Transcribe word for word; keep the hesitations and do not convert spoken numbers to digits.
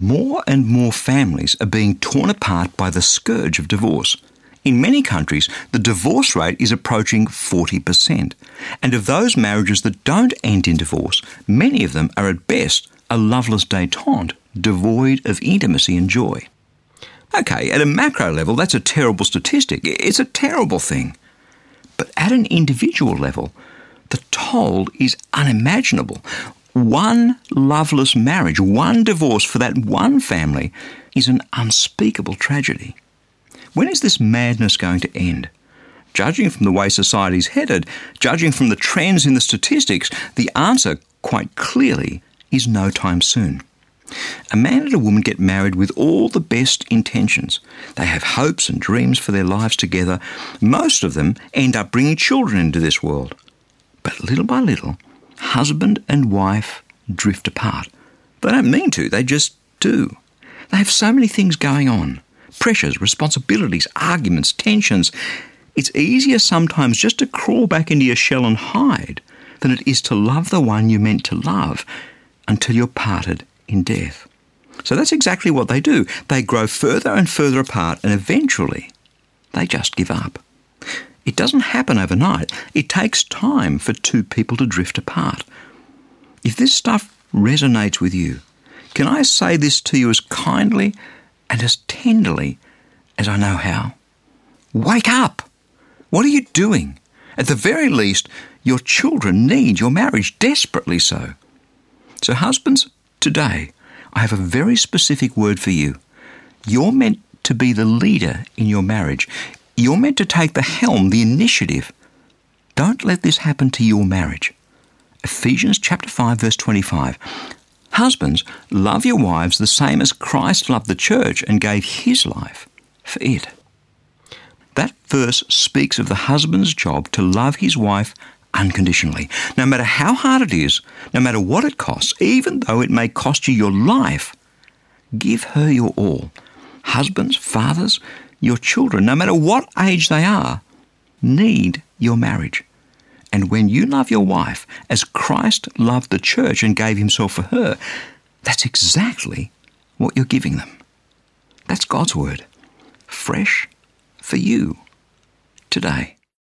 More and more families are being torn apart by the scourge of divorce. In many countries, the divorce rate is approaching forty percent. And of those marriages that don't end in divorce, many of them are at best a loveless détente, devoid of intimacy and joy. Okay, at a macro level, that's a terrible statistic. It's a terrible thing. But at an individual level, the toll is unimaginable. One loveless marriage, one divorce for that one family is an unspeakable tragedy. When is this madness going to end? Judging from the way society's headed, judging from the trends in the statistics, the answer, quite clearly, is no time soon. A man and a woman get married with all the best intentions. They have hopes and dreams for their lives together. Most of them end up bringing children into this world. But little by little, husband and wife drift apart. They don't mean to, they just do. They have so many things going on. Pressures, responsibilities, arguments, tensions. It's easier sometimes just to crawl back into your shell and hide than it is to love the one you meant to love until you're parted in death. So that's exactly what they do. They grow further and further apart, and eventually they just give up. It doesn't happen overnight. It takes time for two people to drift apart. If this stuff resonates with you, can I say this to you as kindly and as tenderly as I know how? Wake up! What are you doing? At the very least, your children need your marriage, desperately so. So husbands, today, I have a very specific word for you. You're meant to be the leader in your marriage. You're meant to take the helm, the initiative. Don't let this happen to your marriage. Ephesians chapter five, verse twenty-five. Husbands, love your wives the same as Christ loved the church and gave his life for it. That verse speaks of the husband's job to love his wife unconditionally. No matter how hard it is, no matter what it costs, even though it may cost you your life, give her your all. Husbands, fathers, your children, no matter what age they are, need your marriage. And when you love your wife as Christ loved the church and gave himself for her, that's exactly what you're giving them. That's God's word, fresh for you today.